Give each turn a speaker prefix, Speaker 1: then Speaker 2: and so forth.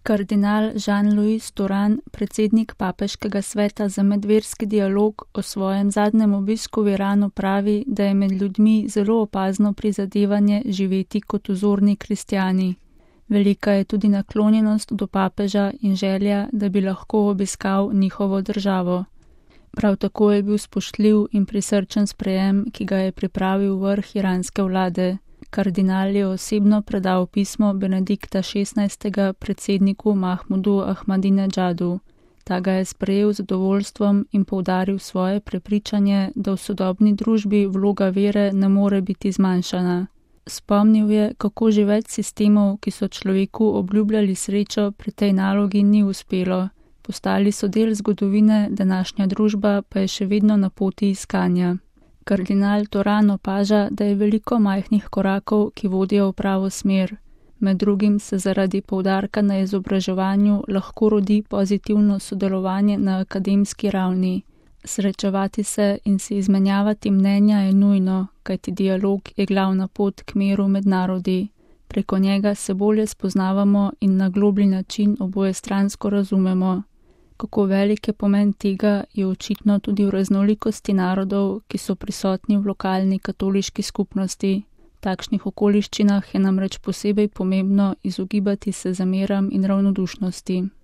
Speaker 1: Kardinal Jean-Louis Touran, predsednik Papeškega sveta za medverski dialog, o svojem zadnjem obisku v Iranu pravi, da je med ljudmi zelo opazno prizadevanje živeti kot vzorni kristjani. Velika je tudi naklonjenost do papeža in želja, da bi lahko obiskal njihovo državo. Prav tako je bil spoštljiv in prisrčen sprejem, ki ga je pripravil vrh iranske vlade. Kardinal je osebno predal pismo Benedikta XVI. Predsedniku Mahmudu Ahmadinedžadu. Ta ga je sprejel z zadovoljstvom in poudaril svoje prepričanje, da v sodobni družbi vloga vere ne more biti zmanjšana. Spomnil je, kako že več sistemov, ki so človeku obljubljali srečo, pri tej nalogi ni uspelo. Postali so del zgodovine, današnja družba pa je še vedno na poti iskanja. Kardinal Touran opaža, da je veliko majhnih korakov, ki vodijo v pravo smer. Med drugim se zaradi poudarka na izobraževanju lahko rodi pozitivno sodelovanje na akademski ravni. Srečevati se in si izmenjavati mnenja je nujno, kajti dialog je glavna pot k miru med narodi. Preko njega se bolje spoznavamo in na globlji način obojestransko razumemo. Kako velik je pomen tega, je očitno tudi v raznolikosti narodov, ki so prisotni v lokalni katoliški skupnosti. V takšnih okoliščinah je namreč posebej pomembno izogibati se zameram in ravnodušnosti.